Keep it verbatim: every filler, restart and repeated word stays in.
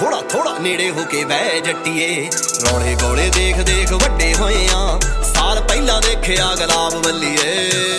ਥੋੜਾ ਥੋੜਾ ਨੇੜੇ ਹੋ ਕੇ ਬਹਿ ਜੱਟੀਏ। ਰੌਲੇ ਗੋਲੇ ਦੇਖ ਦੇਖ ਵੱਡੇ ਹੋਏ ਆ, ਸਾਲ ਪਹਿਲਾਂ ਦੇਖਿਆ ਗੁਲਾਬ ਵੱਲੀਏ।